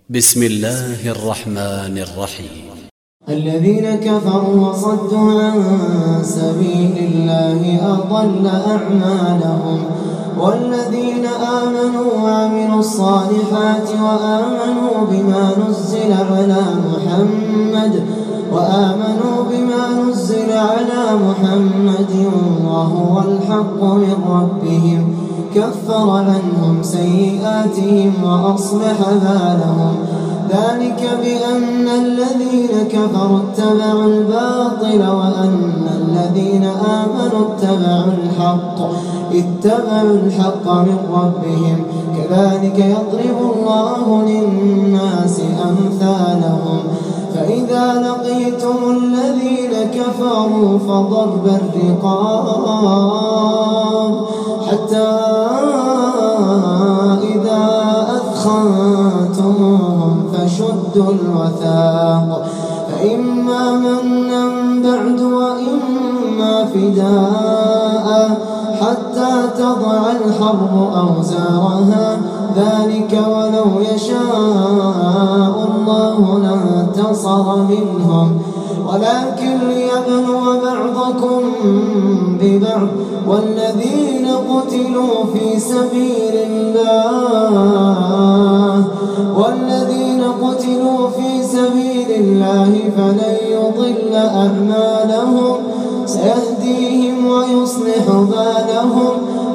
بسم الله الرحمن الرحيم. الذين كفروا وصدوا عن سبيل الله أضل أعمالهم، والذين آمنوا وعملوا الصالحات وآمنوا بما نزل على محمد وهو الحق من ربهم كفر عنهم سيئاتهم وأصلح بالهم. ذلك بأن الذين كفروا اتبعوا الباطل وأن الذين آمنوا اتبعوا الحق من ربهم. كذلك يضرب الله للناس أمثالهم. فإذا لقيتم الذين كفروا فضرب الرقاب حتى إذا أثخنتموهم فشدوا الوثاق، فإما منا بعد وإما فداء حتى تضع الحرب أوزارها. ذلك ولو يشاء الله لانتصر منهم، ولكن ليبلو بعضكم ببعض. والذين قتلوا في سبيل الله فلن يضل أعمالهم، سيهديهم ويصلح بالهم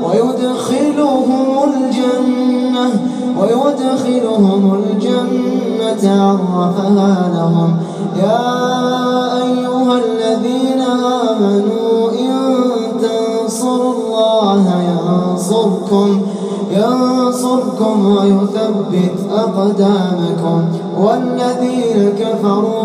ويدخلهم الجنة عرفها لهم. يا أيها الذين آمنوا إن تنصروا الله ينصركم ويثبت أقدامكم. والذين كفروا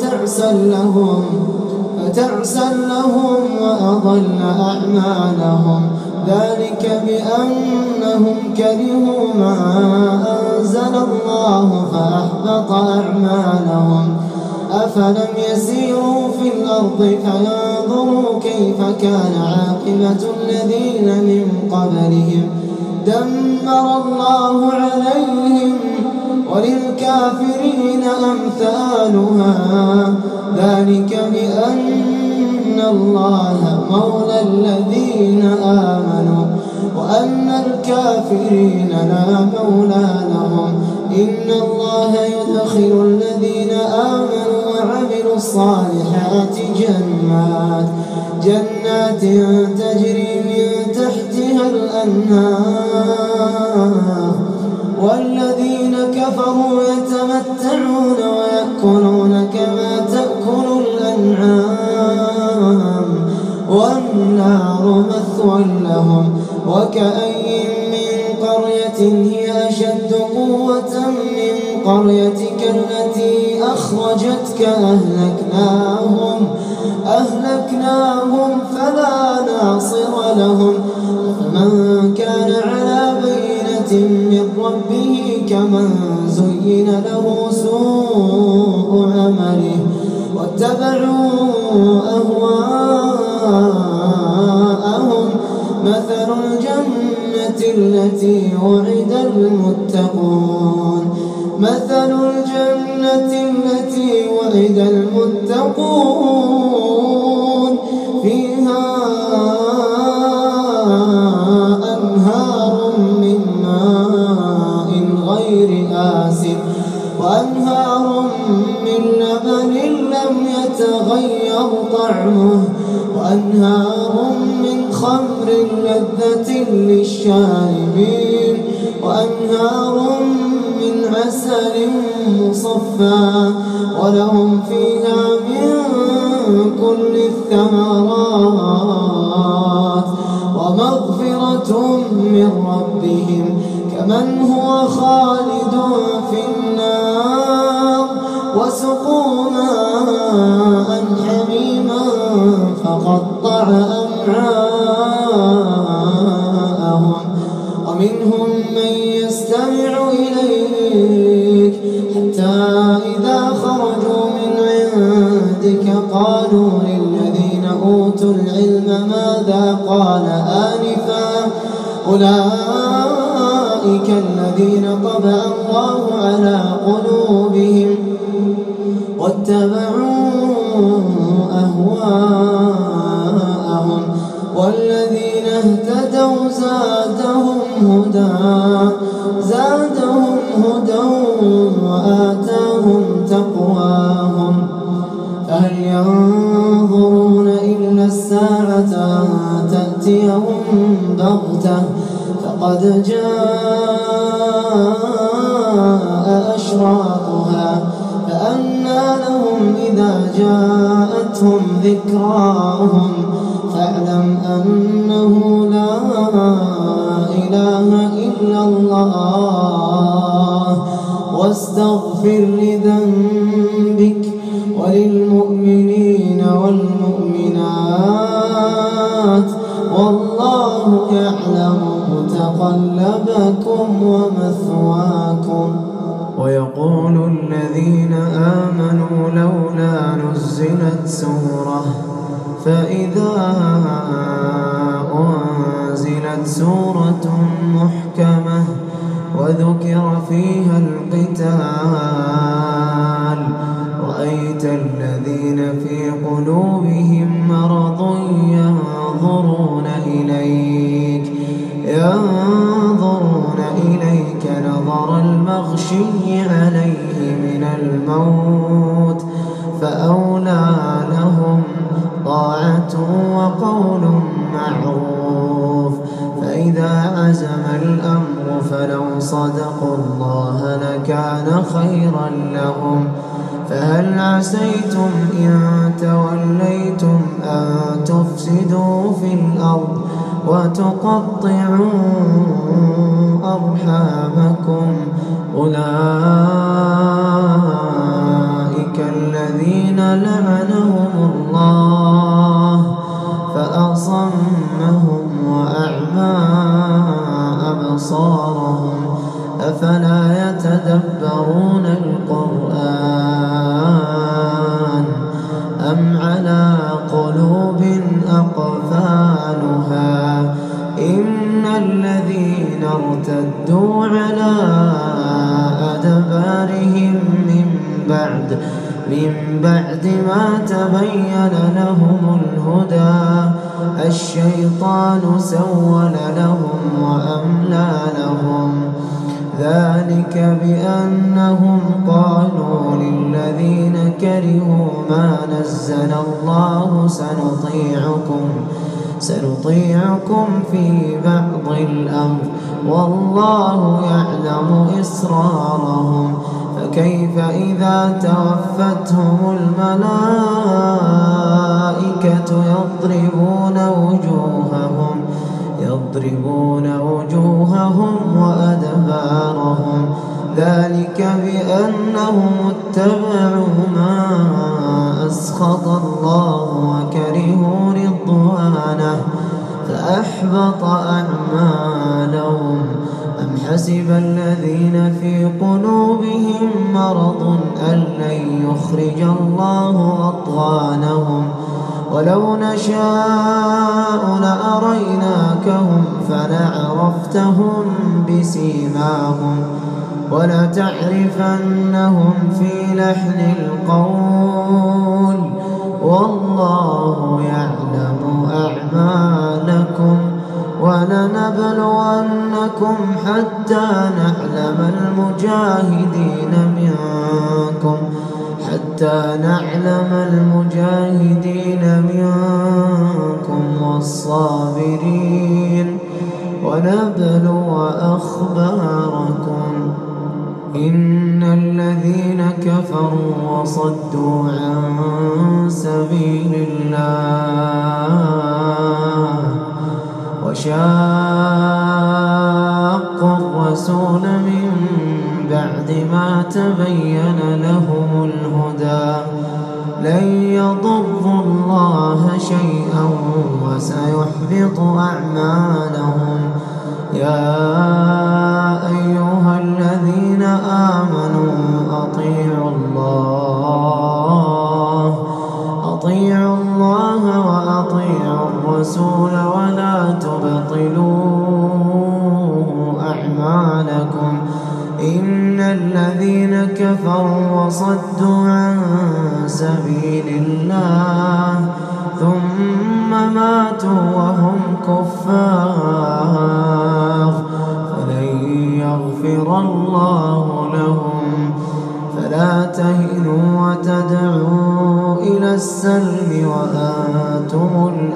فتعسا لهم وأضل أعمالهم. ذلك بأنهم كرهوا ما أنزل الله فأحبط أعمالهم. أفلم يسيروا في الأرض فينظروا كيف كان عاقبة الذين من قبلهم دمر الله عليهم وللكافرين أمثالها. ذلك بأن الله مولى الذين آمنوا وأن الكافرين لا مولى لهم. إن الله يدخل الذين آمنوا وعملوا الصالحات جنات تجري من تحتها الأنهار. والذين كفروا يتمتعون ويأكلون كما تأكل الأنعام والنار مثوى لهم. وكأي من قرية هي أشد قوة من قريتك التي أخرجتك أهلكناهم فلا ناصر لهم. فمن كان على بينة من ربه كمن زين له سوء عمله واتبعوا أهواءهم. مثل الجنة التي وعد المتقون فيها أنهار من ماء غير آسن وأنهار من لبن لم يتغير طعمه وأنهار من خمر لذة للشاربين وأنهار من عسل مصفى ولهم فيها من كل الثمرات ومغفرة من ربهم كمن هو خالد في النار. وسقوا ماء حميما فقطع أمعاءهم. ومنهم من يستمع إليك حتى إذا خرجوا من عندك قالوا للذين أوتوا العلم ماذا قال آنفا أولئك الذين طبع الله على قلوبهم واتبعوا أهواءهم والذين اهتدوا زادهم هدى وآتاهم تقواهم فهل ينظرون إلا الساعة أن تأتيهم بغتة فقد جاء أشراطها فأنى لهم إذا جاءتهم ذكراهم فاعلم أنه لا إله إلا الله واستغفر لذنبك وللمؤمنين والمؤمنات والله يعلم متقلبكم ومثواكم. ويقول الذين آمنوا لولا نزلت سورة فإذا أنزلت سورة محكمة وذكر فيها القتال رأيت الذين في قلوبهم مرض ينظرون إليك نظر المغشي عليه من الموت فأولى لهم طاعة وقول معروف فإذا عزم الأمر فلو صدقوا الله لكان خيرا لهم فهل عسيتم إن توليتم أن تفسدوا في الأرض وتقطعوا أرحامكم أولئك الذين لعنهم الله فأصمهم وأعمى أبصارهم أفلا يتدبرون القرآن أم على قلوب أقفالها إن الذين ارتدوا على أدبارهم من بعد ما تبين لهم الهدى الشيطان سول لهم وأملى لهم ذلك بأنهم قالوا للذين كرهوا ما نزل الله سنطيعكم في بعض الأمر والله يعلم إسرارهم فكيف إذا توفتهم الملائكة يضربون وجوههم وأدبارهم ذلك بأنهم اتبعوا ما أسخط الله وكرهوا رضوانه فأحبط أعمالهم أم حسب الذين في قلوبهم مرض أن لن يخرج الله أضغانهم ولو نشاء لأريناكهم فلعرفتهم بسيماهم ولتعرفنهم في لحن القول والله يعلم أعمالكم ولنبلونكم حتى نعلم المجاهدين منكم والصابرين ونبلو أخباركم إن الذين كفروا وصدوا عن سبيل الله وشاقوا الرسول من بعد ما تبين لهم الهدى لن يضروا الله شيئا وسيحبط أعمالهم يا أيها الذين آمنوا أطيعوا الله وأطيعوا الرسول ولا تبطلوا أعمالكم إن الذين كفروا وصدوا عن سبيل الله ثم ماتوا وهم كفار فلن يغفر الله لهم. فلا تهنوا وتدعوا إلى السلم وأنتم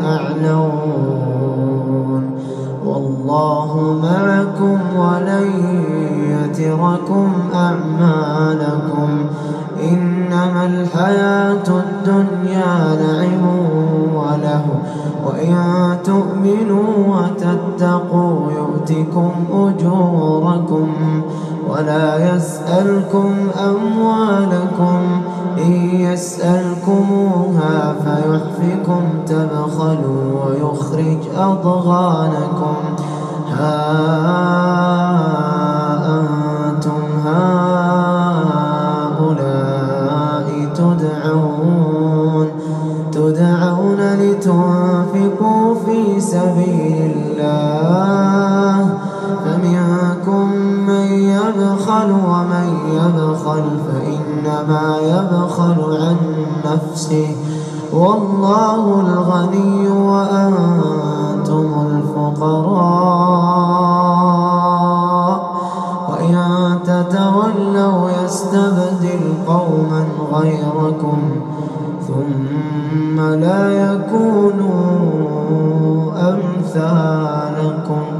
الأعلون والله معكم ولن يتركم أعمالكم. إنما الحياة الدنيا لعب وله وإن تؤمنوا وتتقوا يؤتكم أجوركم ولا يسألكم أموالكم إن يسألكموها فيحفكم تبخلوا ويخرج أضغانكم. ها أنتم هؤلاء تدعون لتنفقوا في سبيل الله فمنكم من يبخل ومن يبخل فإنما يبخل عن نفسه والله الغني وأنتم الفقراء وإن تتولوا يستبدل قوما غيركم ثم لا يكونوا أمثالكم.